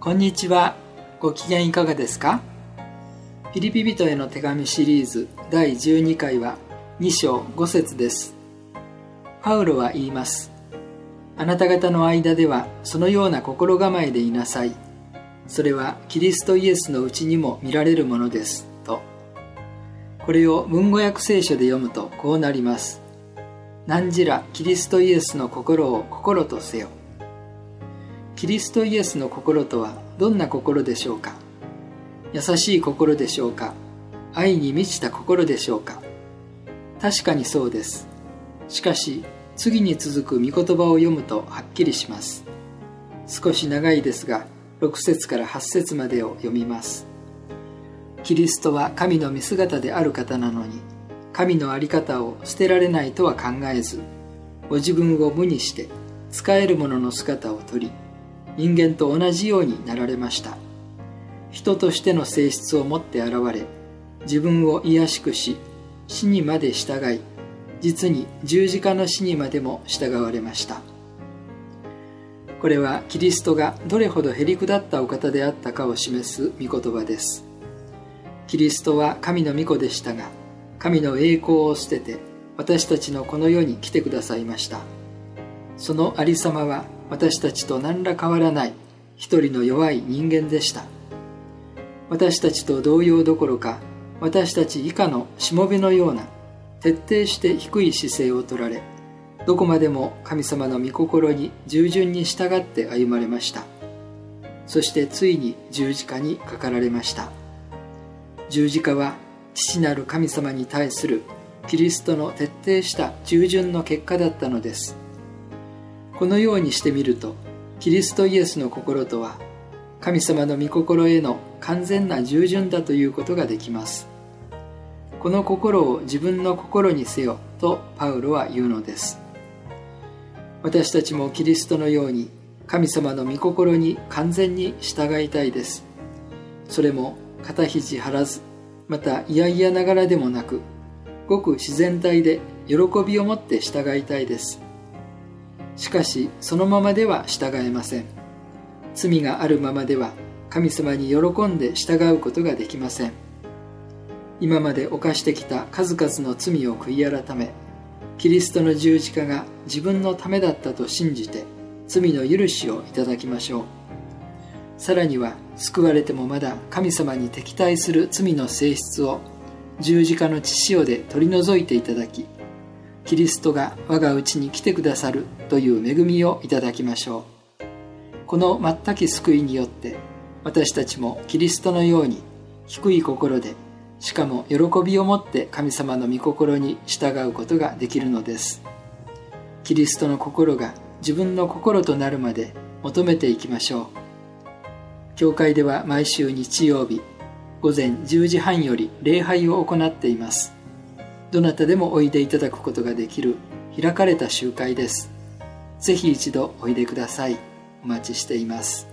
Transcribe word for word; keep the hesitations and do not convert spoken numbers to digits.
こんにちは。ご機嫌いかがですか？ピリピ人への手紙シリーズだいじゅうにかいはに章ご節です。パウロは言います。あなた方の間ではそのような心構えでいなさい。それはキリストイエスのうちにも見られるものです。と。これを文語訳聖書で読むとこうなります。汝らキリストイエスの心を心とせよ。キリストイエスの心とはどんな心でしょうか？優しい心でしょうか？愛に満ちた心でしょうか？確かにそうです。しかし、次に続く御言葉を読むとはっきりします。少し長いですが、ろく節からはち節までを読みます。キリストは神の見姿である方なのに、神の在り方を捨てられないとは考えず、ご自分を無にして、仕える者の姿をとり、人間と同じようになられました。人としての性質を持って現れ、自分を卑しくし、死にまで従い、実に十字架の死にまでも従われました。これはキリストがどれほどへりくだったお方であったかを示す御言葉です。キリストは神の御子でしたが、神の栄光を捨てて私たちのこの世に来てくださいました。そのありさまは私たちと何ら変わらない一人の弱い人間でした。私たちと同様どころか、私たち以下のしもべのような徹底して低い姿勢を取られ、どこまでも神様の御心に従順に従って歩まれました。そしてついに十字架にかかられました。十字架は父なる神様に対するキリストの徹底した従順の結果だったのです。このようにしてみると、キリストイエスの心とは、神様の御心への完全な従順だということができます。この心を自分の心にせよとパウロは言うのです。私たちもキリストのように神様の御心に完全に従いたいです。それも肩肘張らず、また嫌々ながらでもなく、ごく自然体で喜びを持って従いたいです。しかし、そのままでは従えません。罪があるままでは神様に喜んで従うことができません。今まで犯してきた数々の罪を悔い改め、キリストの十字架が自分のためだったと信じて、罪の許しをいただきましょう。さらには、救われてもまだ神様に敵対する罪の性質を十字架の血潮で取り除いていただき、キリストが我がうちに来てくださるという恵みをいただきましょう。この全き救いによって、私たちもキリストのように低い心で、しかも喜びを持って神様の御心に従うことができるのです。キリストの心が自分の心となるまで求めていきましょう。教会では毎週日曜日、午前じゅうじはんより礼拝を行っています。どなたでもおいでいただくことができる開かれた集会です。ぜひ一度おいでください。お待ちしています。